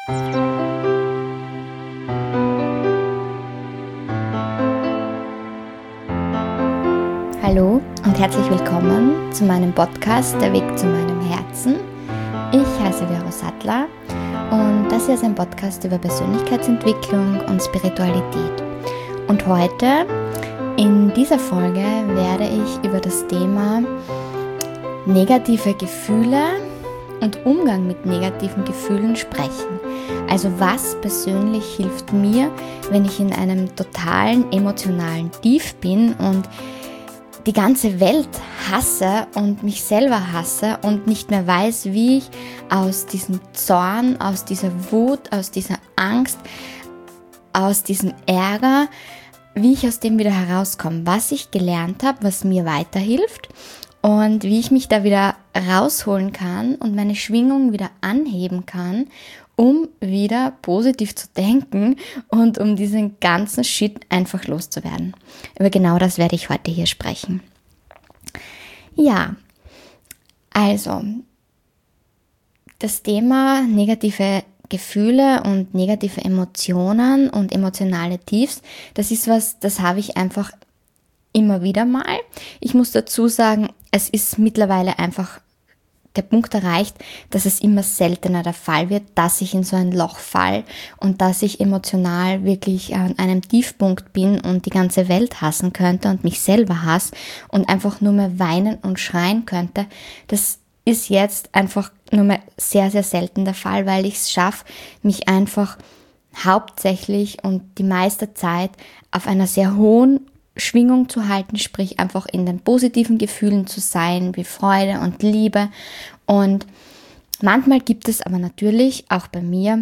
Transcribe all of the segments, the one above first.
Hallo und herzlich willkommen zu meinem Podcast Der Weg zu meinem Herzen. Ich heiße Vero Sattler und das hier ist ein Podcast über Persönlichkeitsentwicklung und Spiritualität. Und heute, in dieser Folge, werde ich über das Thema negative Gefühle und Umgang mit negativen Gefühlen sprechen. Also was persönlich hilft mir, wenn ich in einem totalen emotionalen Tief bin und die ganze Welt hasse und mich selber hasse und nicht mehr weiß, wie ich aus diesem Zorn, aus dieser Wut, aus dieser Angst, aus diesem Ärger, wie ich aus dem wieder herauskomme, was ich gelernt habe, was mir weiterhilft und wie ich mich da wieder rausholen kann und meine Schwingung wieder anheben kann, um wieder positiv zu denken und um diesen ganzen Shit einfach loszuwerden. Über genau das werde ich heute hier sprechen. Ja, also das Thema negative Gefühle und negative Emotionen und emotionale Tiefs, das ist was, das habe ich einfach immer wieder mal. Ich muss dazu sagen, es ist mittlerweile einfach der Punkt erreicht, dass es immer seltener der Fall wird, dass ich in so ein Loch fall und dass ich emotional wirklich an einem Tiefpunkt bin und die ganze Welt hassen könnte und mich selber hasse und einfach nur mehr weinen und schreien könnte. Das ist jetzt einfach nur mehr sehr, sehr selten der Fall, weil ich es schaffe, mich einfach hauptsächlich und die meiste Zeit auf einer sehr hohen Schwingung zu halten, sprich einfach in den positiven Gefühlen zu sein, wie Freude und Liebe. Und manchmal gibt es aber natürlich auch bei mir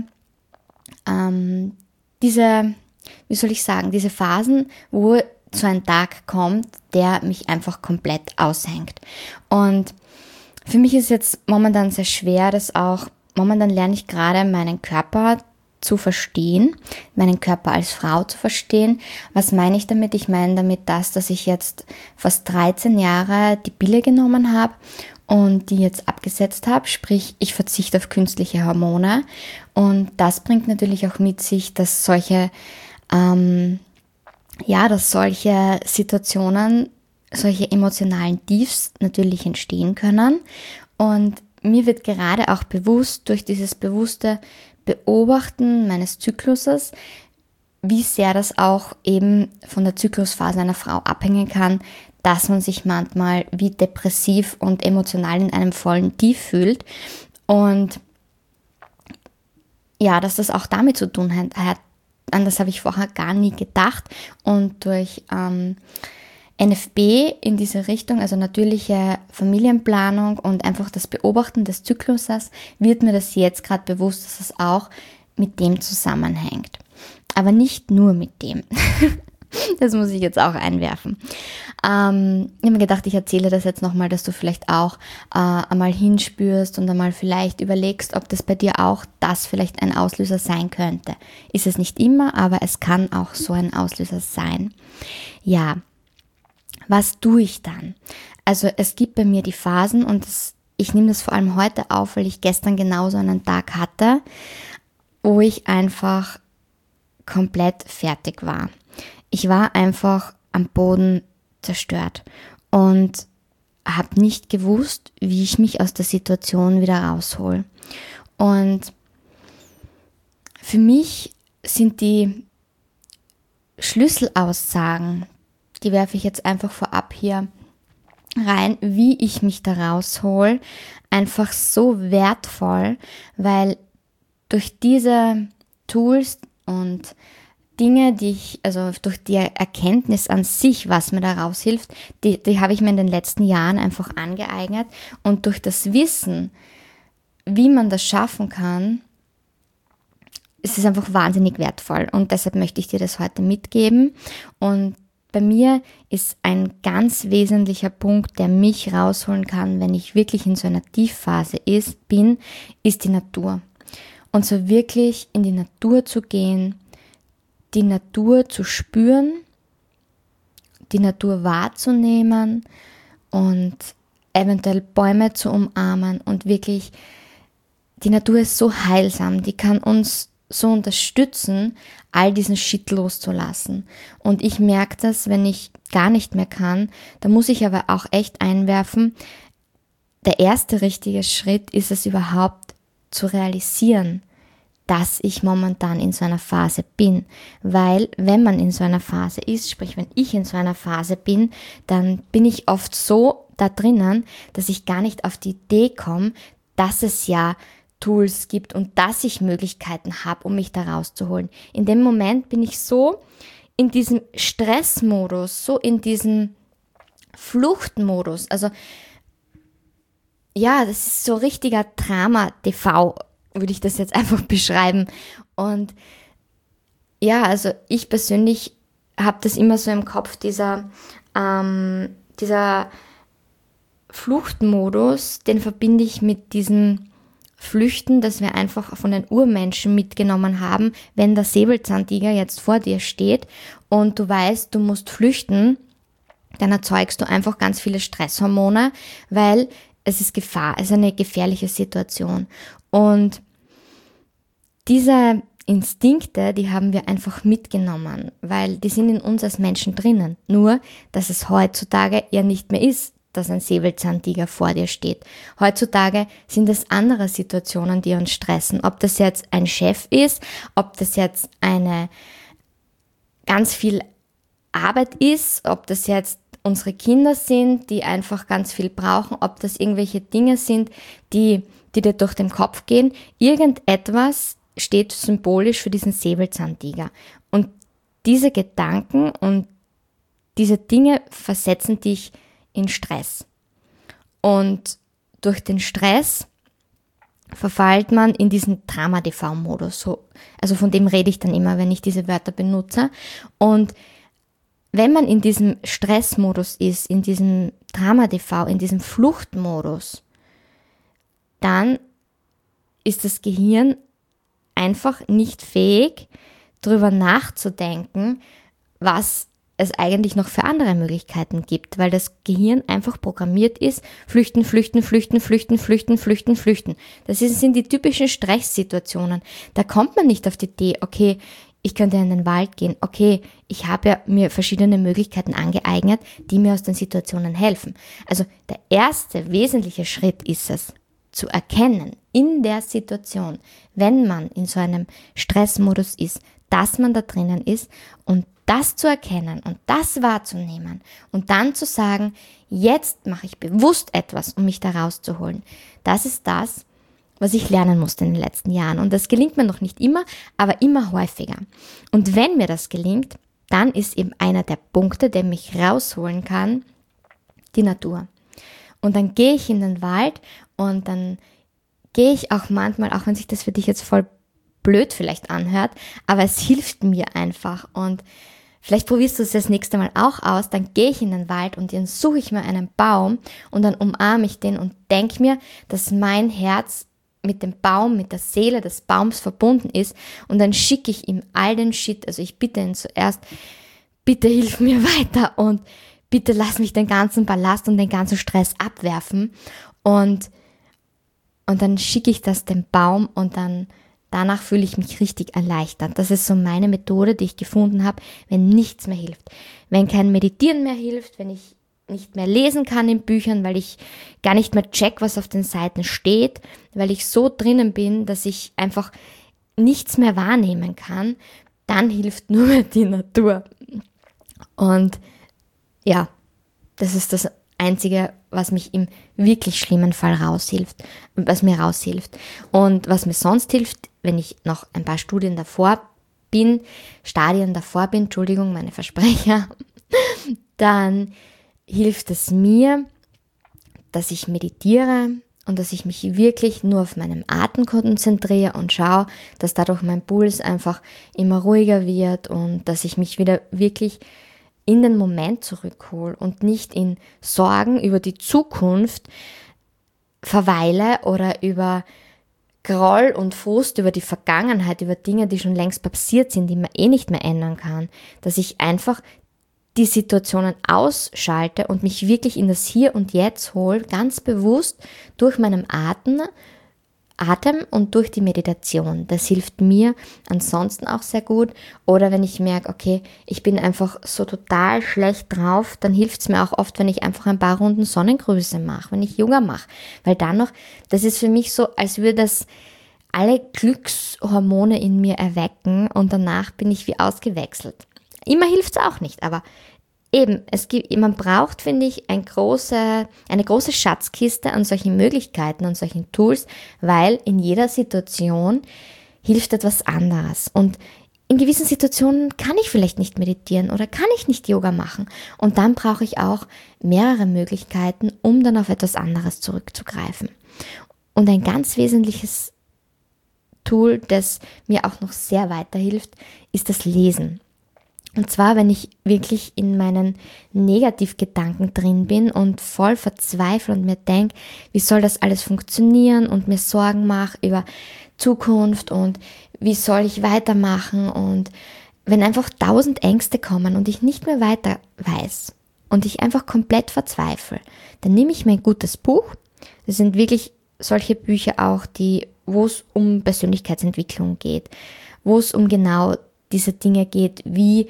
diese Phasen, wo so ein Tag kommt, der mich einfach komplett aushängt. Und für mich ist jetzt momentan sehr schwer, momentan lerne ich gerade meinen Körper zu verstehen, meinen Körper als Frau zu verstehen. Was meine ich damit? Ich meine damit dass ich jetzt fast 13 Jahre die Pille genommen habe und die jetzt abgesetzt habe, sprich ich verzichte auf künstliche Hormone und das bringt natürlich auch mit sich, dass solche Situationen, solche emotionalen Tiefs natürlich entstehen können und mir wird gerade auch bewusst durch dieses bewusste Beobachten meines Zykluses, wie sehr das auch eben von der Zyklusphase einer Frau abhängen kann, dass man sich manchmal wie depressiv und emotional in einem vollen Tief fühlt und ja, dass das auch damit zu tun hat. An das habe ich vorher gar nie gedacht und durch NFP in diese Richtung, also natürliche Familienplanung und einfach das Beobachten des Zykluses, wird mir das jetzt gerade bewusst, dass es auch mit dem zusammenhängt. Aber nicht nur mit dem. Das muss ich jetzt auch einwerfen. Ich habe mir gedacht, ich erzähle das jetzt nochmal, dass du vielleicht auch einmal hinspürst und einmal vielleicht überlegst, ob das bei dir auch das vielleicht ein Auslöser sein könnte. Ist es nicht immer, aber es kann auch so ein Auslöser sein. Ja. Was tue ich dann? Also es gibt bei mir die Phasen und ich nehme das vor allem heute auf, weil ich gestern genauso einen Tag hatte, wo ich einfach komplett fertig war. Ich war einfach am Boden zerstört und habe nicht gewusst, wie ich mich aus der Situation wieder raushole. Und für mich sind die Schlüsselaussagen, die werfe ich jetzt einfach vorab hier rein, wie ich mich da raushole, einfach so wertvoll, weil durch diese Tools und Dinge, durch die Erkenntnis an sich, was mir da raushilft, die habe ich mir in den letzten Jahren einfach angeeignet und durch das Wissen, wie man das schaffen kann, ist es einfach wahnsinnig wertvoll und deshalb möchte ich dir das heute mitgeben und bei mir ist ein ganz wesentlicher Punkt, der mich rausholen kann, wenn ich wirklich in so einer Tiefphase bin, ist die Natur. Und so wirklich in die Natur zu gehen, die Natur zu spüren, die Natur wahrzunehmen und eventuell Bäume zu umarmen und wirklich die Natur ist so heilsam, die kann uns so unterstützen, all diesen Shit loszulassen. Und ich merke das, wenn ich gar nicht mehr kann, da muss ich aber auch echt einwerfen, der erste richtige Schritt ist es überhaupt zu realisieren, dass ich momentan in so einer Phase bin. Weil wenn man in so einer Phase ist, sprich wenn ich in so einer Phase bin, dann bin ich oft so da drinnen, dass ich gar nicht auf die Idee komme, dass es ja Tools gibt und dass ich Möglichkeiten habe, um mich da rauszuholen. In dem Moment bin ich so in diesem Stressmodus, so in diesem Fluchtmodus. Also ja, das ist so richtiger Drama-TV, würde ich das jetzt einfach beschreiben. Und ja, also ich persönlich habe das immer so im Kopf, dieser Fluchtmodus, den verbinde ich mit diesem Flüchten, das wir einfach von den Urmenschen mitgenommen haben, wenn der Säbelzahntiger jetzt vor dir steht und du weißt, du musst flüchten, dann erzeugst du einfach ganz viele Stresshormone, weil es ist Gefahr, es ist eine gefährliche Situation. Und diese Instinkte, die haben wir einfach mitgenommen, weil die sind in uns als Menschen drinnen. Nur, dass es heutzutage ja nicht mehr ist, dass ein Säbelzahntiger vor dir steht. Heutzutage sind es andere Situationen, die uns stressen. Ob das jetzt ein Chef ist, ob das jetzt eine ganz viel Arbeit ist, ob das jetzt unsere Kinder sind, die einfach ganz viel brauchen, ob das irgendwelche Dinge sind, die dir durch den Kopf gehen. Irgendetwas steht symbolisch für diesen Säbelzahntiger. Und diese Gedanken und diese Dinge versetzen dich in Stress. Und durch den Stress verfällt man in diesen Drama-TV-Modus. Also von dem rede ich dann immer, wenn ich diese Wörter benutze. Und wenn man in diesem Stressmodus ist, in diesem Drama-TV, in diesem Fluchtmodus, dann ist das Gehirn einfach nicht fähig, darüber nachzudenken, was es eigentlich noch für andere Möglichkeiten gibt, weil das Gehirn einfach programmiert ist, flüchten, flüchten, flüchten, flüchten, flüchten, flüchten, flüchten. Das sind die typischen Stresssituationen. Da kommt man nicht auf die Idee, okay, ich könnte in den Wald gehen, okay, ich habe ja mir verschiedene Möglichkeiten angeeignet, die mir aus den Situationen helfen. Also der erste wesentliche Schritt ist es, zu erkennen in der Situation, wenn man in so einem Stressmodus ist, dass man da drinnen ist und das zu erkennen und das wahrzunehmen und dann zu sagen, jetzt mache ich bewusst etwas, um mich da rauszuholen. Das ist das, was ich lernen musste in den letzten Jahren. Und das gelingt mir noch nicht immer, aber immer häufiger. Und wenn mir das gelingt, dann ist eben einer der Punkte, der mich rausholen kann, die Natur. Und dann gehe ich in den Wald und dann gehe ich auch manchmal, auch wenn sich das für dich jetzt voll blöd vielleicht anhört, aber es hilft mir einfach. Und vielleicht probierst du es das nächste Mal auch aus, dann gehe ich in den Wald und dann suche ich mir einen Baum und dann umarme ich den und denke mir, dass mein Herz mit dem Baum, mit der Seele des Baums verbunden ist und dann schicke ich ihm all den Shit, also ich bitte ihn zuerst, bitte hilf mir weiter und bitte lass mich den ganzen Ballast und den ganzen Stress abwerfen und dann schicke ich das dem Baum und dann danach fühle ich mich richtig erleichtert. Das ist so meine Methode, die ich gefunden habe, wenn nichts mehr hilft. Wenn kein Meditieren mehr hilft, wenn ich nicht mehr lesen kann in Büchern, weil ich gar nicht mehr check, was auf den Seiten steht, weil ich so drinnen bin, dass ich einfach nichts mehr wahrnehmen kann, dann hilft nur mehr die Natur. Und ja, das ist das Einzige, was mich im wirklich schlimmen Fall raushilft, was mir raushilft. Und was mir sonst hilft, wenn ich noch ein paar Stadien davor bin, Entschuldigung, meine Versprecher, dann hilft es mir, dass ich meditiere und dass ich mich wirklich nur auf meinen Atem konzentriere und schaue, dass dadurch mein Puls einfach immer ruhiger wird und dass ich mich wieder wirklich in den Moment zurückhole und nicht in Sorgen über die Zukunft verweile oder über Groll und Frust über die Vergangenheit, über Dinge, die schon längst passiert sind, die man eh nicht mehr ändern kann, dass ich einfach die Situationen ausschalte und mich wirklich in das Hier und Jetzt hole, ganz bewusst durch meinen Atem Atem und durch die Meditation. Das hilft mir ansonsten auch sehr gut. Oder wenn ich merke, okay, ich bin einfach so total schlecht drauf, dann hilft es mir auch oft, wenn ich einfach ein paar Runden Sonnengrüße mache, wenn ich Yoga mache. Weil dann noch, das ist für mich so, als würde das alle Glückshormone in mir erwecken und danach bin ich wie ausgewechselt. Immer hilft es auch nicht, aber eben, man braucht, finde ich, eine große Schatzkiste an solchen Möglichkeiten, an solchen Tools, weil in jeder Situation hilft etwas anderes. Und in gewissen Situationen kann ich vielleicht nicht meditieren oder kann ich nicht Yoga machen. Und dann brauche ich auch mehrere Möglichkeiten, um dann auf etwas anderes zurückzugreifen. Und ein ganz wesentliches Tool, das mir auch noch sehr weiterhilft, ist das Lesen. Und zwar, wenn ich wirklich in meinen Negativgedanken drin bin und voll verzweifle und mir denke, wie soll das alles funktionieren und mir Sorgen mache über Zukunft und wie soll ich weitermachen und wenn einfach 1000 Ängste kommen und ich nicht mehr weiter weiß und ich einfach komplett verzweifle, dann nehme ich mir ein gutes Buch. Das sind wirklich solche Bücher auch, wo es um Persönlichkeitsentwicklung geht, wo es um genau diese Dinge geht, wie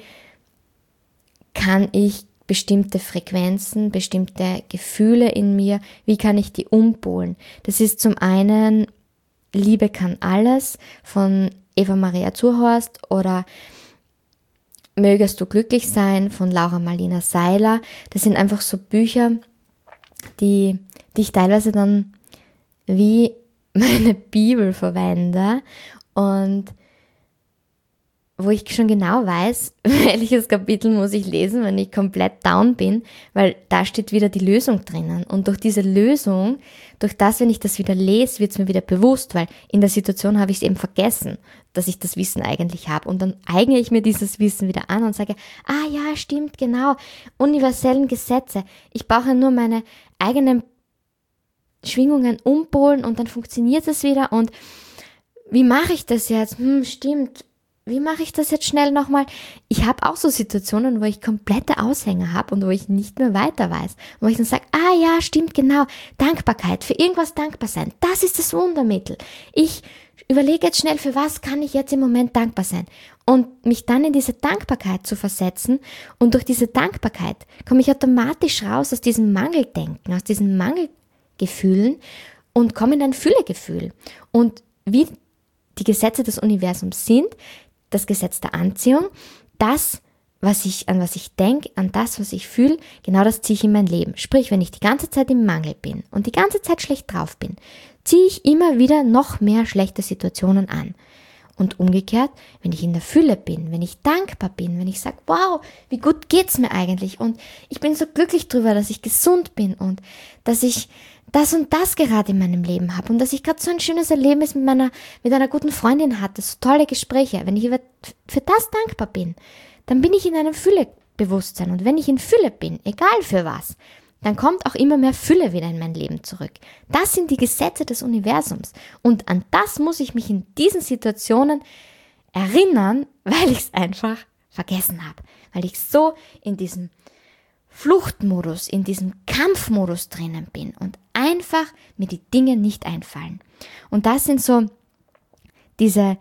kann ich bestimmte Frequenzen, bestimmte Gefühle in mir, wie kann ich die umpolen? Das ist zum einen Liebe kann alles von Eva Maria Zurhorst oder Mögest du glücklich sein von Laura Marlina Seiler. Das sind einfach so Bücher, die ich teilweise dann wie meine Bibel verwende und wo ich schon genau weiß, welches Kapitel muss ich lesen, wenn ich komplett down bin, weil da steht wieder die Lösung drinnen. Und durch diese Lösung, durch das, wenn ich das wieder lese, wird es mir wieder bewusst, weil in der Situation habe ich es eben vergessen, dass ich das Wissen eigentlich habe. Und dann eigne ich mir dieses Wissen wieder an und sage, ja, stimmt, genau, universellen Gesetze. Ich brauche nur meine eigenen Schwingungen umpolen und dann funktioniert es wieder. Und wie mache ich das jetzt? Stimmt. Wie mache ich das jetzt schnell nochmal? Ich habe auch so Situationen, wo ich komplette Aushänge habe und wo ich nicht mehr weiter weiß. Wo ich dann sage, ja, stimmt, genau, Dankbarkeit, für irgendwas dankbar sein, das ist das Wundermittel. Ich überlege jetzt schnell, für was kann ich jetzt im Moment dankbar sein? Und mich dann in diese Dankbarkeit zu versetzen und durch diese Dankbarkeit komme ich automatisch raus aus diesem Mangeldenken, aus diesen Mangelgefühlen und komme in ein Füllegefühl. Und wie die Gesetze des Universums sind, das Gesetz der Anziehung, das, an was ich denke, an das, was ich fühle, genau das ziehe ich in mein Leben. Sprich, wenn ich die ganze Zeit im Mangel bin und die ganze Zeit schlecht drauf bin, ziehe ich immer wieder noch mehr schlechte Situationen an. Und umgekehrt, wenn ich in der Fülle bin, wenn ich dankbar bin, wenn ich sage, wow, wie gut geht's mir eigentlich und ich bin so glücklich drüber, dass ich gesund bin und dass ich das und das gerade in meinem Leben habe und dass ich gerade so ein schönes Erlebnis mit einer guten Freundin hatte, so tolle Gespräche. Wenn ich für das dankbar bin, dann bin ich in einem Füllebewusstsein. Und wenn ich in Fülle bin, egal für was, dann kommt auch immer mehr Fülle wieder in mein Leben zurück. Das sind die Gesetze des Universums. Und an das muss ich mich in diesen Situationen erinnern, weil ich es einfach vergessen habe. Weil ich so in diesem Fluchtmodus, in diesem Kampfmodus drinnen bin und einfach mir die Dinge nicht einfallen. Und das sind so diese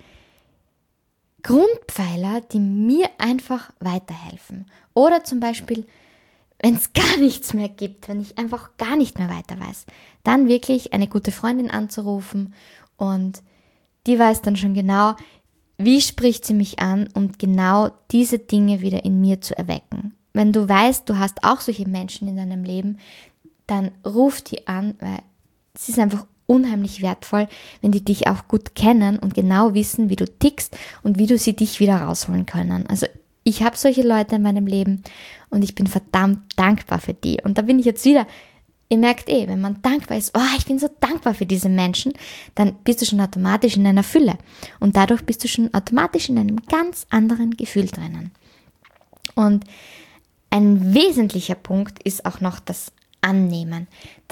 Grundpfeiler, die mir einfach weiterhelfen. Oder zum Beispiel, wenn es gar nichts mehr gibt, wenn ich einfach gar nicht mehr weiter weiß, dann wirklich eine gute Freundin anzurufen und die weiß dann schon genau, wie spricht sie mich an, um genau diese Dinge wieder in mir zu erwecken. Wenn du weißt, du hast auch solche Menschen in deinem Leben, dann ruf die an, weil es ist einfach unheimlich wertvoll, wenn die dich auch gut kennen und genau wissen, wie du tickst und wie du sie dich wieder rausholen können. Also ich habe solche Leute in meinem Leben und ich bin verdammt dankbar für die. Und da bin ich jetzt wieder, ihr merkt wenn man dankbar ist, ich bin so dankbar für diese Menschen, dann bist du schon automatisch in einer Fülle. Und dadurch bist du schon automatisch in einem ganz anderen Gefühl drinnen. Und ein wesentlicher Punkt ist auch noch das Annehmen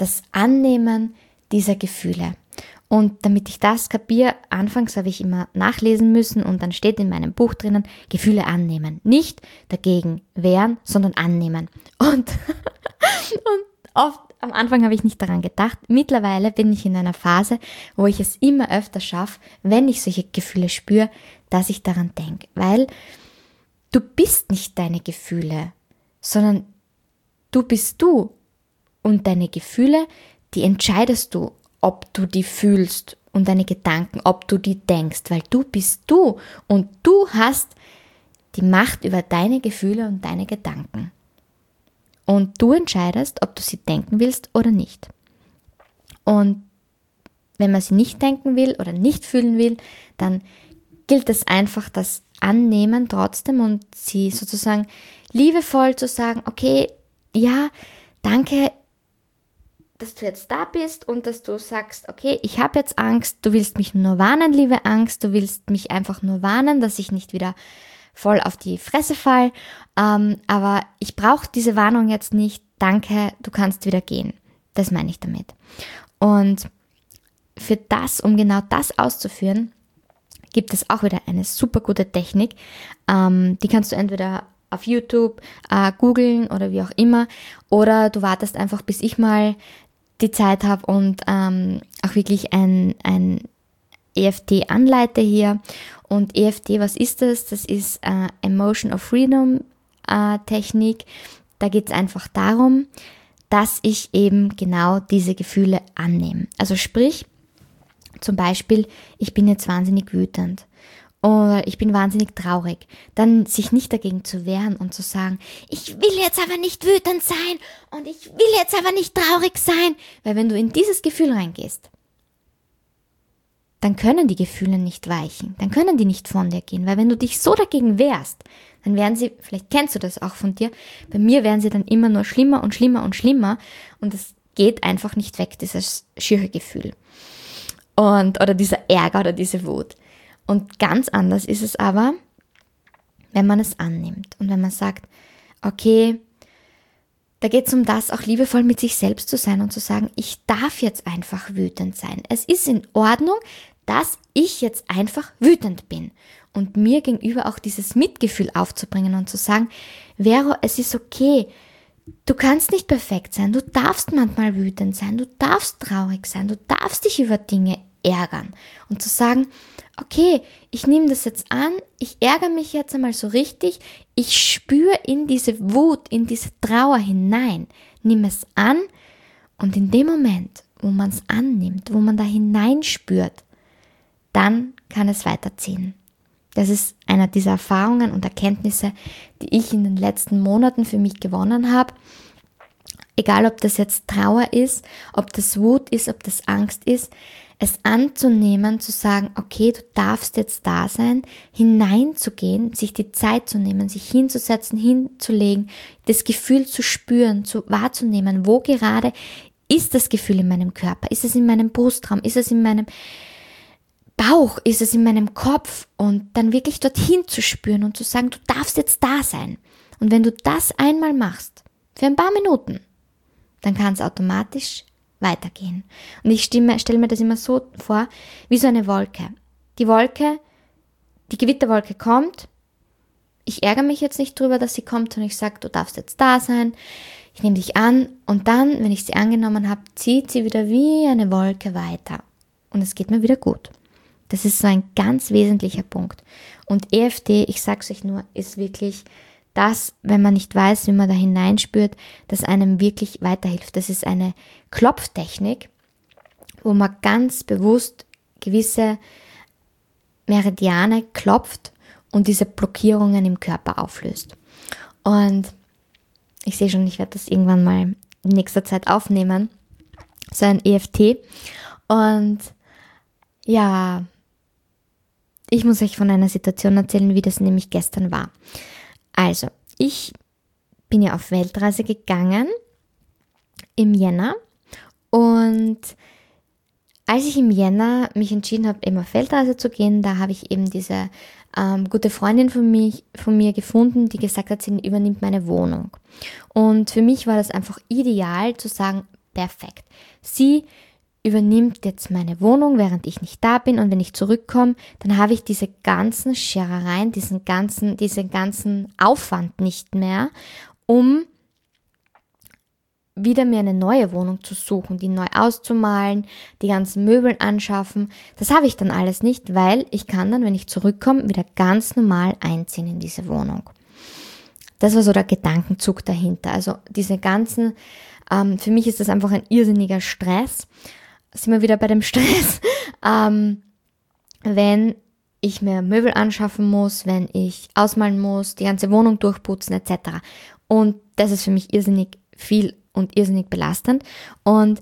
dieser Gefühle. Und damit ich das kapiere, anfangs habe ich immer nachlesen müssen und dann steht in meinem Buch drinnen, Gefühle annehmen. Nicht dagegen wehren, sondern annehmen. Und Oft am Anfang habe ich nicht daran gedacht. Mittlerweile bin ich in einer Phase, wo ich es immer öfter schaffe, wenn ich solche Gefühle spüre, dass ich daran denke. Weil du bist nicht deine Gefühle, sondern du bist du. Und deine Gefühle, die entscheidest du, ob du die fühlst, und deine Gedanken, ob du die denkst, weil du bist du und du hast die Macht über deine Gefühle und deine Gedanken. Und du entscheidest, ob du sie denken willst oder nicht. Und wenn man sie nicht denken will oder nicht fühlen will, dann gilt es einfach, das annehmen trotzdem und sie sozusagen liebevoll zu sagen, okay, ja, danke, dass du jetzt da bist und dass du sagst, okay, ich habe jetzt Angst, du willst mich nur warnen, liebe Angst, du willst mich einfach nur warnen, dass ich nicht wieder voll auf die Fresse fall, aber ich brauche diese Warnung jetzt nicht, danke, du kannst wieder gehen. Das meine ich damit. Und für das, um genau das auszuführen, gibt es auch wieder eine super gute Technik, die kannst du entweder auf YouTube googeln oder wie auch immer, oder du wartest einfach, bis ich mal die Zeit habe und auch wirklich ein EFT anleite hier. Und EFT, was ist das? Das ist Emotion of Freedom Technik. Da geht es einfach darum, dass ich eben genau diese Gefühle annehme. Also sprich, zum Beispiel, ich bin jetzt wahnsinnig wütend oder ich bin wahnsinnig traurig. Dann sich nicht dagegen zu wehren und zu sagen, ich will jetzt aber nicht wütend sein und ich will jetzt aber nicht traurig sein. Weil wenn du in dieses Gefühl reingehst, dann können die Gefühle nicht weichen, dann können die nicht von dir gehen, weil wenn du dich so dagegen wehrst, dann werden sie, vielleicht kennst du das auch von dir, bei mir werden sie dann immer nur schlimmer und schlimmer und schlimmer und es geht einfach nicht weg, dieses schiere Gefühl oder dieser Ärger oder diese Wut. Und ganz anders ist es aber, wenn man es annimmt und wenn man sagt, okay, da geht es um das, auch liebevoll mit sich selbst zu sein und zu sagen, ich darf jetzt einfach wütend sein. Es ist in Ordnung, dass ich jetzt einfach wütend bin und mir gegenüber auch dieses Mitgefühl aufzubringen und zu sagen, Vero, es ist okay, du kannst nicht perfekt sein, du darfst manchmal wütend sein, du darfst traurig sein, du darfst dich über Dinge ärgern und zu sagen, okay, ich nehme das jetzt an, ich ärgere mich jetzt einmal so richtig, ich spüre in diese Wut, in diese Trauer hinein, nehme es an und in dem Moment, wo man es annimmt, wo man da hineinspürt, dann kann es weiterziehen. Das ist einer dieser Erfahrungen und Erkenntnisse, die ich in den letzten Monaten für mich gewonnen habe. Egal, ob das jetzt Trauer ist, ob das Wut ist, ob das Angst ist, es anzunehmen, zu sagen, okay, du darfst jetzt da sein, hineinzugehen, sich die Zeit zu nehmen, sich hinzusetzen, hinzulegen, das Gefühl zu spüren, wahrzunehmen, wo gerade ist das Gefühl in meinem Körper, ist es in meinem Brustraum, ist es in meinem Bauch, ist es in meinem Kopf und dann wirklich dorthin zu spüren und zu sagen, du darfst jetzt da sein. Und wenn du das einmal machst, für ein paar Minuten, dann kann es automatisch weitergehen. Und ich stelle mir das immer so vor, wie so eine Wolke. Die Gewitterwolke kommt, ich ärgere mich jetzt nicht drüber, dass sie kommt und ich sage, du darfst jetzt da sein, ich nehme dich an und dann, wenn ich sie angenommen habe, zieht sie wieder wie eine Wolke weiter und es geht mir wieder gut. Das ist so ein ganz wesentlicher Punkt. Und EFT, ich sag's euch nur, ist wirklich das, wenn man nicht weiß, wie man da hineinspürt, das einem wirklich weiterhilft. Das ist eine Klopftechnik, wo man ganz bewusst gewisse Meridiane klopft und diese Blockierungen im Körper auflöst. Und ich sehe schon, ich werde das irgendwann mal in nächster Zeit aufnehmen, so ein EFT. Und ja, ich muss euch von einer Situation erzählen, wie das nämlich gestern war. Also, ich bin ja auf Weltreise gegangen im Jänner und als ich im Jänner mich entschieden habe, eben auf Weltreise zu gehen, da habe ich eben diese gute Freundin von mir gefunden, die gesagt hat, sie übernimmt meine Wohnung. Und für mich war das einfach ideal zu sagen, perfekt. Sie übernimmt jetzt meine Wohnung, während ich nicht da bin und wenn ich zurückkomme, dann habe ich diese ganzen Scherereien, diesen ganzen Aufwand nicht mehr, um wieder mir eine neue Wohnung zu suchen, die neu auszumalen, die ganzen Möbel anschaffen. Das habe ich dann alles nicht, weil ich kann dann, wenn ich zurückkomme, wieder ganz normal einziehen in diese Wohnung. Das war so der Gedankenzug dahinter. Also diese ganzen, für mich ist das einfach ein irrsinniger Stress. Sind wir wieder bei dem Stress, wenn ich mir Möbel anschaffen muss, wenn ich ausmalen muss, die ganze Wohnung durchputzen etc. Und das ist für mich irrsinnig viel und irrsinnig belastend. Und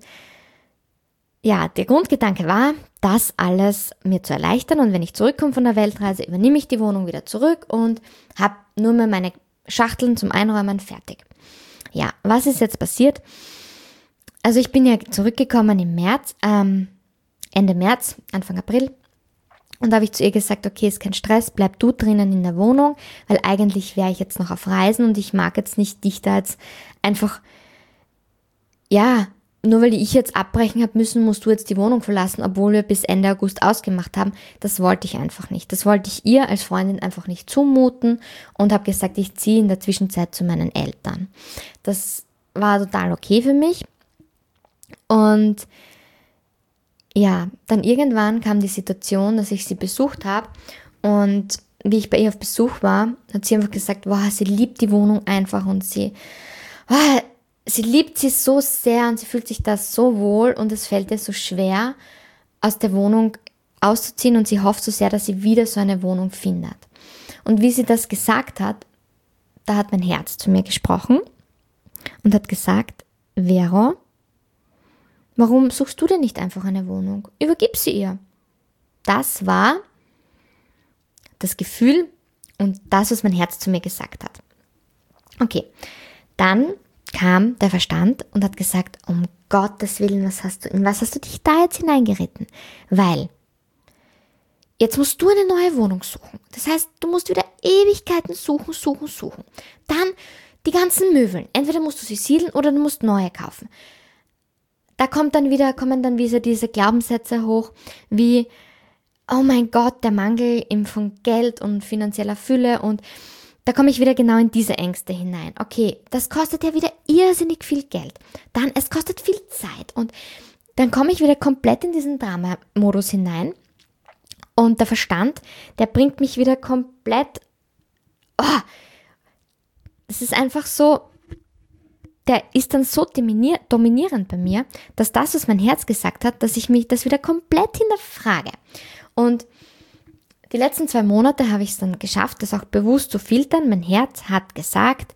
ja, der Grundgedanke war, das alles mir zu erleichtern. Und wenn ich zurückkomme von der Weltreise, übernehme ich die Wohnung wieder zurück und habe nur mehr meine Schachteln zum Einräumen fertig. Ja, was ist jetzt passiert? Also ich bin ja zurückgekommen im März, Ende März, Anfang April. Und da habe ich zu ihr gesagt, okay, ist kein Stress, bleib du drinnen in der Wohnung, weil eigentlich wäre ich jetzt noch auf Reisen und ich mag jetzt nicht dich da jetzt einfach, ja, nur weil ich jetzt abbrechen habe müssen, musst du jetzt die Wohnung verlassen, obwohl wir bis Ende August ausgemacht haben. Das wollte ich einfach nicht. Das wollte ich ihr als Freundin einfach nicht zumuten und habe gesagt, ich ziehe in der Zwischenzeit zu meinen Eltern. Das war total okay für mich. Und ja, dann irgendwann kam die Situation, dass ich sie besucht habe und wie ich bei ihr auf Besuch war, hat sie einfach gesagt, wow, sie liebt die Wohnung einfach und sie liebt sie so sehr und sie fühlt sich da so wohl und es fällt ihr so schwer, aus der Wohnung auszuziehen und sie hofft so sehr, dass sie wieder so eine Wohnung findet. Und wie sie das gesagt hat, da hat mein Herz zu mir gesprochen und hat gesagt, Vero, warum suchst du denn nicht einfach eine Wohnung? Übergib sie ihr. Das war das Gefühl und das, was mein Herz zu mir gesagt hat. Okay, dann kam der Verstand und hat gesagt, um Gottes Willen, in was hast du dich da jetzt hineingeritten? Weil jetzt musst du eine neue Wohnung suchen. Das heißt, du musst wieder Ewigkeiten suchen. Dann die ganzen Möbel. Entweder musst du sie siedeln oder du musst neue kaufen. Da kommen dann wieder diese Glaubenssätze hoch, wie, oh mein Gott, der Mangel von Geld und finanzieller Fülle und da komme ich wieder genau in diese Ängste hinein. Okay, das kostet ja wieder irrsinnig viel Geld. Dann, es kostet viel Zeit und dann komme ich wieder komplett in diesen Drama-Modus hinein und der Verstand, der bringt mich wieder komplett, es ist einfach so, der ist dann so dominierend bei mir, dass das, was mein Herz gesagt hat, dass ich mich das wieder komplett hinterfrage. Und die letzten 2 Monate habe ich es dann geschafft, das auch bewusst zu filtern. Mein Herz hat gesagt,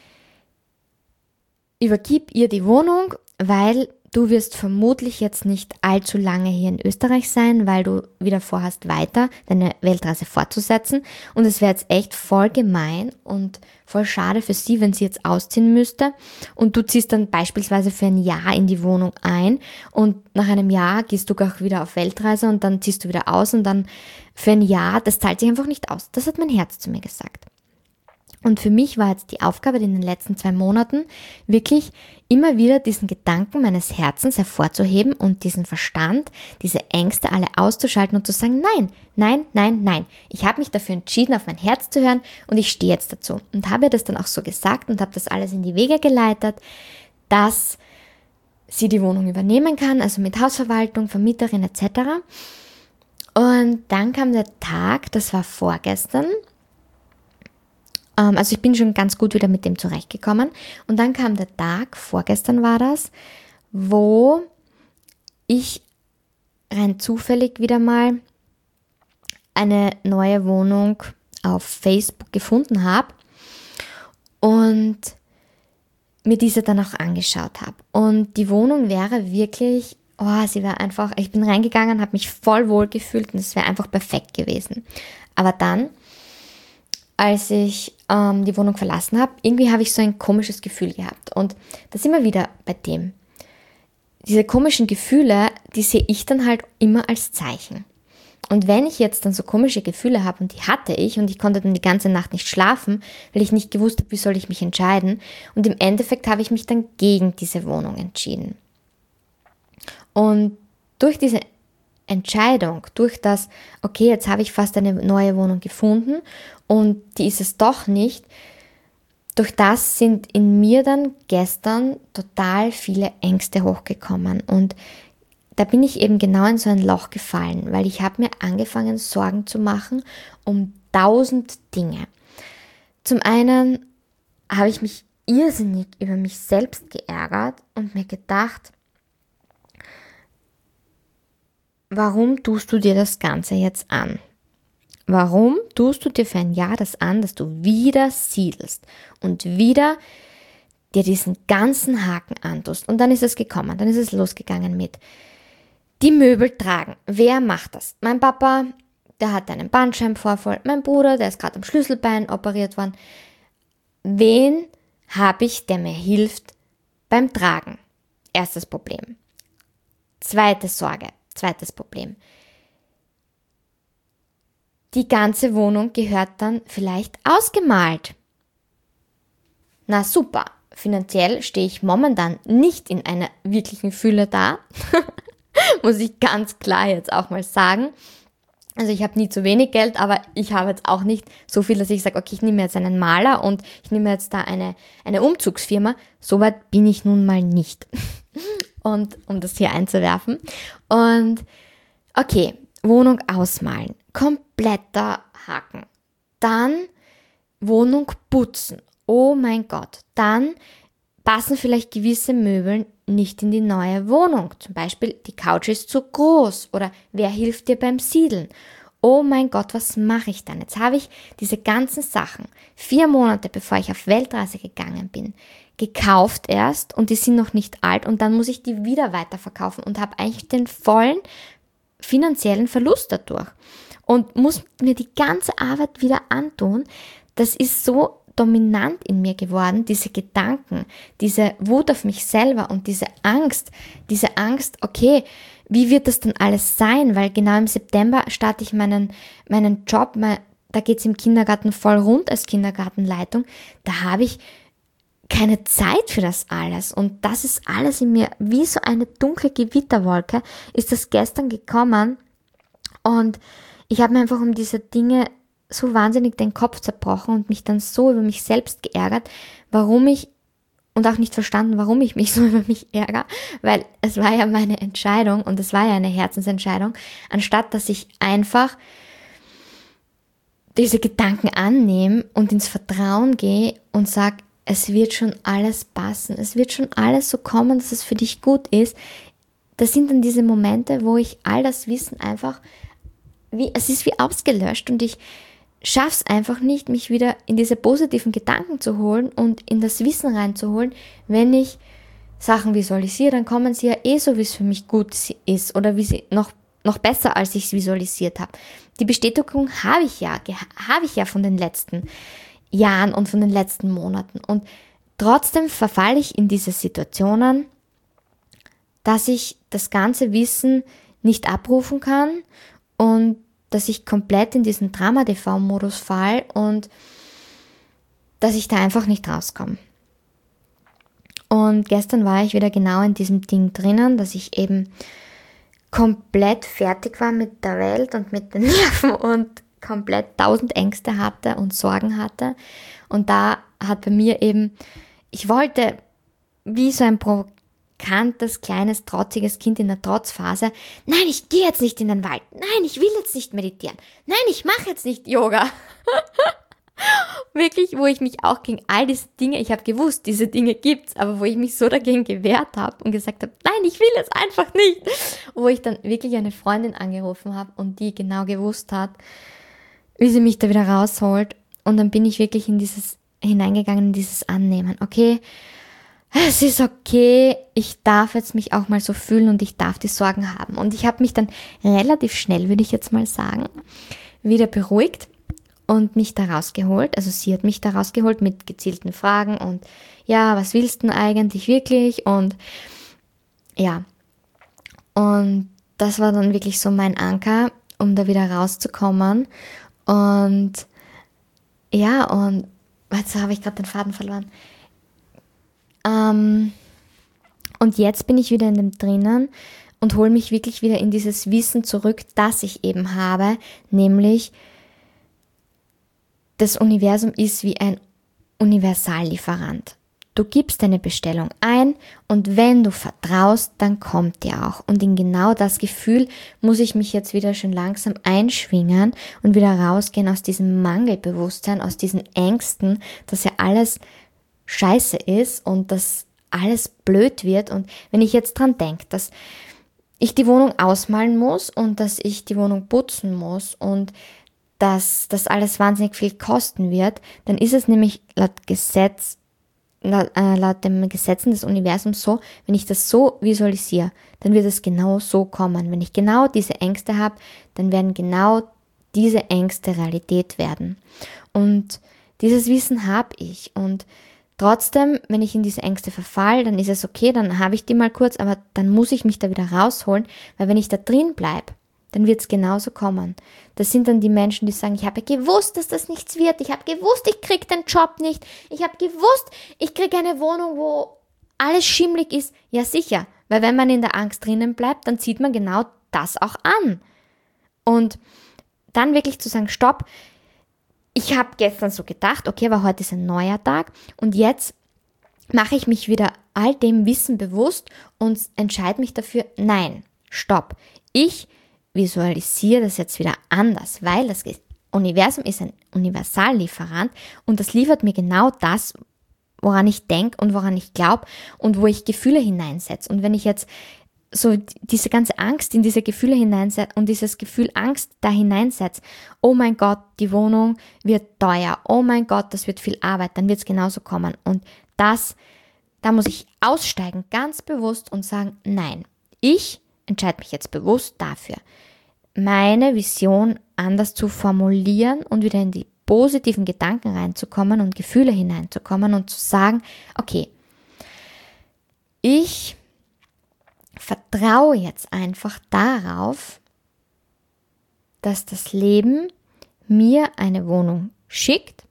übergib ihr die Wohnung, weil du wirst vermutlich jetzt nicht allzu lange hier in Österreich sein, weil du wieder vorhast, weiter deine Weltreise fortzusetzen. Und es wäre jetzt echt voll gemein und voll schade für sie, wenn sie jetzt ausziehen müsste. Und du ziehst dann beispielsweise für ein Jahr in die Wohnung ein und nach einem Jahr gehst du auch wieder auf Weltreise und dann ziehst du wieder aus und dann für ein Jahr, das zahlt sich einfach nicht aus. Das hat mein Herz zu mir gesagt. Und für mich war jetzt die Aufgabe in den letzten 2 Monaten wirklich immer wieder diesen Gedanken meines Herzens hervorzuheben und diesen Verstand, diese Ängste alle auszuschalten und zu sagen, nein. Ich habe mich dafür entschieden, auf mein Herz zu hören und ich stehe jetzt dazu. Und habe das dann auch so gesagt und habe das alles in die Wege geleitet, dass sie die Wohnung übernehmen kann, also mit Hausverwaltung, Vermieterin etc. Und dann kam der Tag, das war vorgestern, also ich bin schon ganz gut wieder mit dem zurechtgekommen. Und dann kam der Tag, vorgestern war das, wo ich rein zufällig wieder mal eine neue Wohnung auf Facebook gefunden habe und mir diese dann auch angeschaut habe. Und die Wohnung wäre wirklich, sie war einfach, ich bin reingegangen, habe mich voll wohl gefühlt und es wäre einfach perfekt gewesen. Aber dann, als ich die Wohnung verlassen habe, irgendwie habe ich so ein komisches Gefühl gehabt. Und da sind wir wieder bei dem. Diese komischen Gefühle, die sehe ich dann halt immer als Zeichen. Und wenn ich jetzt dann so komische Gefühle habe, und die hatte ich, und ich konnte dann die ganze Nacht nicht schlafen, weil ich nicht gewusst habe, wie soll ich mich entscheiden. Und im Endeffekt habe ich mich dann gegen diese Wohnung entschieden. Und durch diese Entscheidung, durch das, okay, jetzt habe ich fast eine neue Wohnung gefunden und die ist es doch nicht, durch das sind in mir dann gestern total viele Ängste hochgekommen und da bin ich eben genau in so ein Loch gefallen, weil ich habe mir angefangen, Sorgen zu machen um 1000 Dinge. Zum einen habe ich mich irrsinnig über mich selbst geärgert und mir gedacht, warum tust du dir das Ganze jetzt an? Warum tust du dir für ein Jahr das an, dass du wieder siedelst und wieder dir diesen ganzen Haken antust? Und dann ist es gekommen, dann ist es losgegangen mit die Möbel tragen. Wer macht das? Mein Papa, der hat einen Bandscheibenvorfall. Mein Bruder, der ist gerade am Schlüsselbein operiert worden. Wen habe ich, der mir hilft beim Tragen? Erstes Problem. Zweites Problem. Die ganze Wohnung gehört dann vielleicht ausgemalt. Na super, finanziell stehe ich momentan nicht in einer wirklichen Fülle da, muss ich ganz klar jetzt auch mal sagen. Also ich habe nie zu wenig Geld, aber ich habe jetzt auch nicht so viel, dass ich sage, okay, ich nehme jetzt einen Maler und ich nehme jetzt da eine Umzugsfirma. Soweit bin ich nun mal nicht. Und um das hier einzuwerfen. Und okay, Wohnung ausmalen. Kompletter Haken. Dann Wohnung putzen. Oh mein Gott. Dann passen vielleicht gewisse Möbel nicht in die neue Wohnung. Zum Beispiel, die Couch ist zu groß oder wer hilft dir beim Siedeln? Oh mein Gott, was mache ich dann? Jetzt habe ich diese ganzen Sachen 4 Monate, bevor ich auf Weltreise gegangen bin, gekauft erst und die sind noch nicht alt und dann muss ich die wieder weiterverkaufen und habe eigentlich den vollen finanziellen Verlust dadurch und muss mir die ganze Arbeit wieder antun. Das ist so dominant in mir geworden, diese Gedanken, diese Wut auf mich selber und diese Angst, okay, wie wird das denn alles sein? Weil genau im September starte ich meinen Job, da geht es im Kindergarten voll rund als Kindergartenleitung, da habe ich keine Zeit für das alles und das ist alles in mir wie so eine dunkle Gewitterwolke, ist das gestern gekommen und ich habe mir einfach um diese Dinge so wahnsinnig den Kopf zerbrochen und mich dann so über mich selbst geärgert, und auch nicht verstanden, warum ich mich so über mich ärgere, weil es war ja meine Entscheidung und es war ja eine Herzensentscheidung, anstatt dass ich einfach diese Gedanken annehme und ins Vertrauen gehe und sage, es wird schon alles passen, es wird schon alles so kommen, dass es für dich gut ist. Das sind dann diese Momente, wo ich all das Wissen einfach, es ist wie ausgelöscht und ich schaff's einfach nicht, mich wieder in diese positiven Gedanken zu holen und in das Wissen reinzuholen. Wenn ich Sachen visualisiere, dann kommen sie ja so, wie es für mich gut ist oder wie sie noch besser, als ich es visualisiert habe. Die Bestätigung habe ich ja von den letzten Jahren und von den letzten Monaten. Und trotzdem verfalle ich in diese Situationen, dass ich das ganze Wissen nicht abrufen kann und dass ich komplett in diesen Drama-TV-Modus fall und dass ich da einfach nicht rauskomme. Und gestern war ich wieder genau in diesem Ding drinnen, dass ich eben komplett fertig war mit der Welt und mit den Nerven und komplett 1000 Ängste hatte und Sorgen hatte. Und da hat bei mir eben, ich wollte wie so ein provokantes, kleines, trotziges Kind in der Trotzphase, nein, ich gehe jetzt nicht in den Wald, nein, ich will jetzt nicht meditieren, nein, ich mache jetzt nicht Yoga. Wirklich, wo ich mich auch gegen all diese Dinge, ich habe gewusst, diese Dinge gibt's, aber wo ich mich so dagegen gewehrt habe und gesagt habe, nein, ich will es einfach nicht. Wo ich dann wirklich eine Freundin angerufen habe und die genau gewusst hat, wie sie mich da wieder rausholt. Und dann bin ich wirklich hineingegangen in dieses Annehmen. Okay, es ist okay, ich darf jetzt mich auch mal so fühlen und ich darf die Sorgen haben. Und ich habe mich dann relativ schnell, würde ich jetzt mal sagen, wieder beruhigt und mich da rausgeholt. Also sie hat mich da rausgeholt mit gezielten Fragen und ja, was willst du denn eigentlich wirklich? Und ja, und das war dann wirklich so mein Anker, um da wieder rauszukommen. Und ja, und jetzt habe ich gerade den Faden verloren. Und jetzt bin ich wieder in dem drinnen und hole mich wirklich wieder in dieses Wissen zurück, das ich eben habe, nämlich das Universum ist wie ein Universallieferant. Du gibst deine Bestellung ein und wenn du vertraust, dann kommt die auch. Und in genau das Gefühl muss ich mich jetzt wieder schön langsam einschwingen und wieder rausgehen aus diesem Mangelbewusstsein, aus diesen Ängsten, dass ja alles scheiße ist und dass alles blöd wird. Und wenn ich jetzt dran denke, dass ich die Wohnung ausmalen muss und dass ich die Wohnung putzen muss und dass das alles wahnsinnig viel kosten wird, dann ist es nämlich laut den Gesetzen des Universums so, wenn ich das so visualisiere, dann wird es genau so kommen. Wenn ich genau diese Ängste habe, dann werden genau diese Ängste Realität werden. Und dieses Wissen habe ich. Und trotzdem, wenn ich in diese Ängste verfall, dann ist es okay, dann habe ich die mal kurz, aber dann muss ich mich da wieder rausholen, weil wenn ich da drin bleibe, dann wird es genauso kommen. Das sind dann die Menschen, die sagen, ich habe gewusst, dass das nichts wird. Ich habe gewusst, ich kriege den Job nicht. Ich habe gewusst, ich kriege eine Wohnung, wo alles schimmlig ist. Ja, sicher, weil wenn man in der Angst drinnen bleibt, dann zieht man genau das auch an. Und dann wirklich zu sagen, stopp, ich habe gestern so gedacht, okay, aber heute ist ein neuer Tag und jetzt mache ich mich wieder all dem Wissen bewusst und entscheide mich dafür, nein, stopp, ich visualisiere das jetzt wieder anders, weil das Universum ist ein Universallieferant und das liefert mir genau das, woran ich denke und woran ich glaube und wo ich Gefühle hineinsetze. Und wenn ich jetzt so diese ganze Angst in diese Gefühle hineinsetze und dieses Gefühl Angst da hineinsetze, oh mein Gott, die Wohnung wird teuer, oh mein Gott, das wird viel Arbeit, dann wird es genauso kommen. Und da muss ich aussteigen, ganz bewusst und sagen, nein, ich entscheide mich jetzt bewusst dafür, meine Vision anders zu formulieren und wieder in die positiven Gedanken reinzukommen und Gefühle hineinzukommen und zu sagen, okay, ich vertraue jetzt einfach darauf, dass das Leben mir eine Wohnung schickt,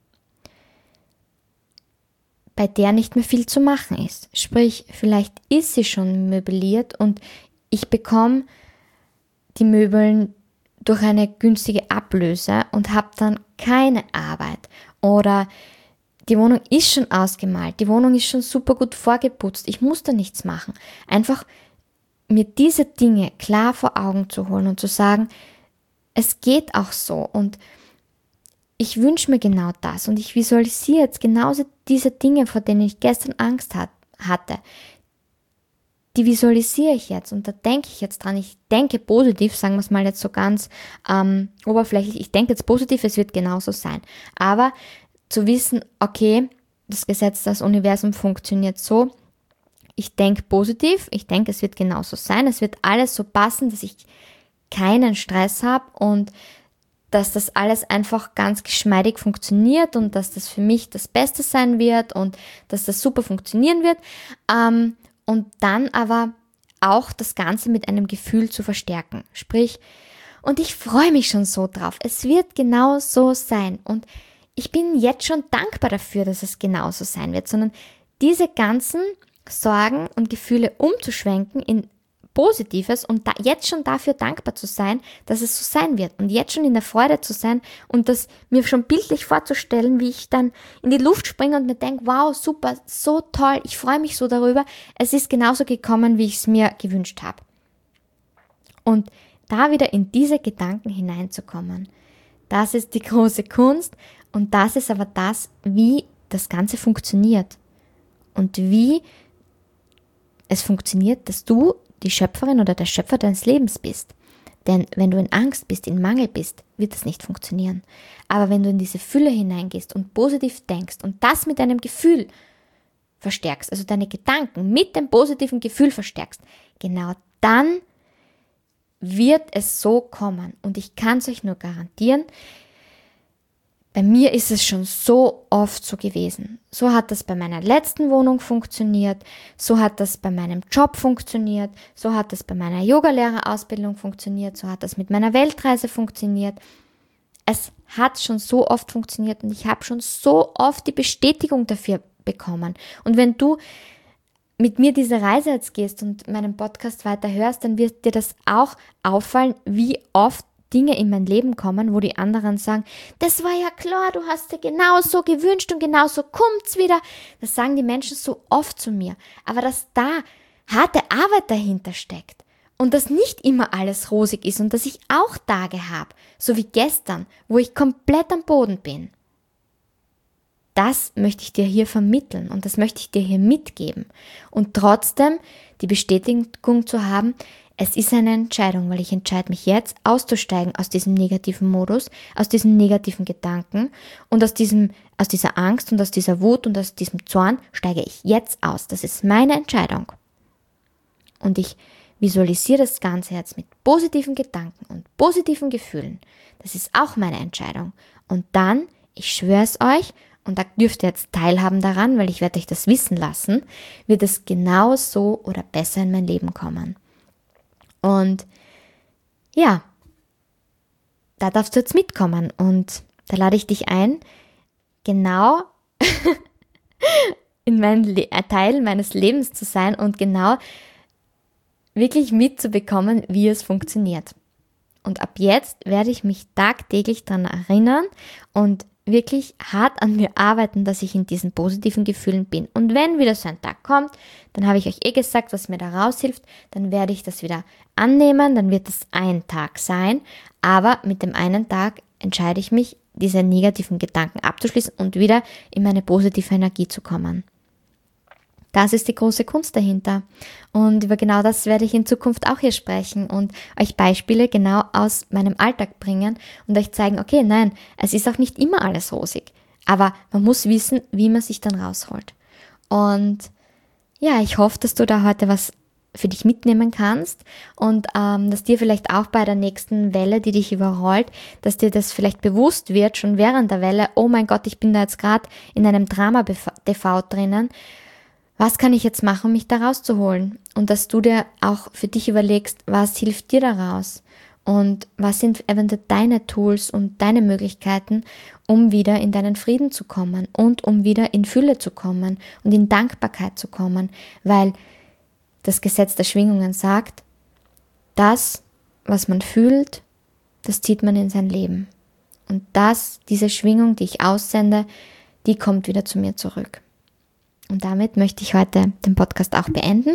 bei der nicht mehr viel zu machen ist. Sprich, vielleicht ist sie schon möbliert und ich bekomme die Möbeln durch eine günstige Ablöse und habe dann keine Arbeit. Oder die Wohnung ist schon ausgemalt, die Wohnung ist schon super gut vorgeputzt, ich muss da nichts machen. Einfach mir diese Dinge klar vor Augen zu holen und zu sagen, es geht auch so und ich wünsche mir genau das und ich visualisiere jetzt genauso diese Dinge, vor denen ich gestern Angst hatte. Die visualisiere ich jetzt und da denke ich jetzt dran. Ich denke positiv, sagen wir es mal jetzt so ganz oberflächlich. Ich denke jetzt positiv, es wird genauso sein. Aber zu wissen, okay, das Gesetz des Universums funktioniert so. Ich denke positiv, ich denke, es wird genauso sein. Es wird alles so passen, dass ich keinen Stress habe und dass das alles einfach ganz geschmeidig funktioniert und dass das für mich das Beste sein wird und dass das super funktionieren wird. Und dann aber auch das Ganze mit einem Gefühl zu verstärken. Sprich, und ich freue mich schon so drauf. Es wird genau so sein. Und ich bin jetzt schon dankbar dafür, dass es genauso sein wird, sondern diese ganzen Sorgen und Gefühle umzuschwenken in Positives und jetzt schon dafür dankbar zu sein, dass es so sein wird und jetzt schon in der Freude zu sein und das mir schon bildlich vorzustellen, wie ich dann in die Luft springe und mir denke, wow, super, so toll, ich freue mich so darüber, es ist genauso gekommen, wie ich es mir gewünscht habe. Und da wieder in diese Gedanken hineinzukommen, das ist die große Kunst und das ist aber das, wie das Ganze funktioniert und wie es funktioniert, dass du die Schöpferin oder der Schöpfer deines Lebens bist. Denn wenn du in Angst bist, in Mangel bist, wird es nicht funktionieren. Aber wenn du in diese Fülle hineingehst und positiv denkst und das mit deinem Gefühl verstärkst, also deine Gedanken mit dem positiven Gefühl verstärkst, genau dann wird es so kommen. Und ich kann es euch nur garantieren, bei mir ist es schon so oft so gewesen. So hat das bei meiner letzten Wohnung funktioniert, so hat das bei meinem Job funktioniert, so hat das bei meiner Yogalehrerausbildung funktioniert, so hat das mit meiner Weltreise funktioniert. Es hat schon so oft funktioniert und ich habe schon so oft die Bestätigung dafür bekommen. Und wenn du mit mir diese Reise jetzt gehst und meinen Podcast weiter hörst, dann wird dir das auch auffallen, wie oft Dinge in mein Leben kommen, wo die anderen sagen, das war ja klar, du hast dir genau so gewünscht und genau so kommt's wieder. Das sagen die Menschen so oft zu mir. Aber dass da harte Arbeit dahinter steckt und dass nicht immer alles rosig ist und dass ich auch Tage habe, so wie gestern, wo ich komplett am Boden bin. Das möchte ich dir hier vermitteln und das möchte ich dir hier mitgeben. Und trotzdem die Bestätigung zu haben, es ist eine Entscheidung, weil ich entscheide mich jetzt auszusteigen aus diesem negativen Modus, aus diesen negativen Gedanken und aus dieser Angst und aus dieser Wut und aus diesem Zorn steige ich jetzt aus. Das ist meine Entscheidung. Und ich visualisiere das Ganze jetzt mit positiven Gedanken und positiven Gefühlen. Das ist auch meine Entscheidung. Und dann, ich schwöre es euch, und da dürft ihr jetzt teilhaben daran, weil ich werde euch das wissen lassen, wird es genau so oder besser in mein Leben kommen. Und ja, da darfst du jetzt mitkommen und da lade ich dich ein, genau in Teil meines Lebens zu sein und genau wirklich mitzubekommen, wie es funktioniert. Und ab jetzt werde ich mich tagtäglich daran erinnern und wirklich hart an mir arbeiten, dass ich in diesen positiven Gefühlen bin. Und wenn wieder so ein Tag kommt, dann habe ich euch gesagt, was mir da raushilft, dann werde ich das wieder annehmen, dann wird es ein Tag sein, aber mit dem einen Tag entscheide ich mich, diese negativen Gedanken abzuschließen und wieder in meine positive Energie zu kommen. Das ist die große Kunst dahinter. Und über genau das werde ich in Zukunft auch hier sprechen und euch Beispiele genau aus meinem Alltag bringen und euch zeigen, okay, nein, es ist auch nicht immer alles rosig. Aber man muss wissen, wie man sich dann rausholt. Und ja, ich hoffe, dass du da heute was für dich mitnehmen kannst und dass dir vielleicht auch bei der nächsten Welle, die dich überrollt, dass dir das vielleicht bewusst wird, schon während der Welle, oh mein Gott, ich bin da jetzt gerade in einem Drama-TV drinnen. Was kann ich jetzt machen, um mich da rauszuholen? Und dass du dir auch für dich überlegst, was hilft dir daraus? Und was sind eventuell deine Tools und deine Möglichkeiten, um wieder in deinen Frieden zu kommen und um wieder in Fülle zu kommen und in Dankbarkeit zu kommen? Weil das Gesetz der Schwingungen sagt, das, was man fühlt, das zieht man in sein Leben. Und diese Schwingung, die ich aussende, die kommt wieder zu mir zurück. Und damit möchte ich heute den Podcast auch beenden.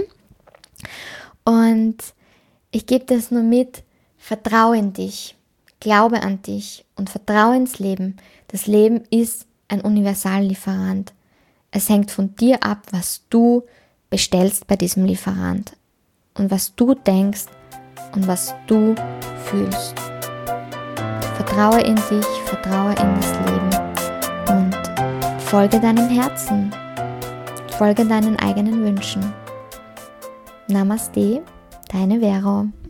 Und ich gebe das nur mit, vertraue in dich, glaube an dich und vertraue ins Leben. Das Leben ist ein Universallieferant. Es hängt von dir ab, was du bestellst bei diesem Lieferant und was du denkst und was du fühlst. Vertraue in dich, vertraue in das Leben und folge deinem Herzen. Folge deinen eigenen Wünschen. Namaste, deine Vero.